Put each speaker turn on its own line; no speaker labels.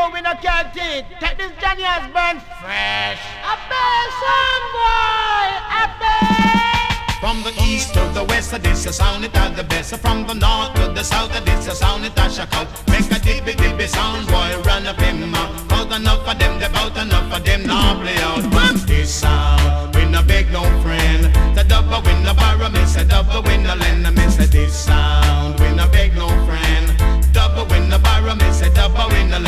but we no can't take. Take this Johnny Osborne fresh. A best song, boy, a best.
From the east to the west, this a sound it at the best. From the north to the south, this a sound it a shock out. Make a dibby dibby sound, boy, run up him mouth. Cause enough of them, they bout enough of them now play out.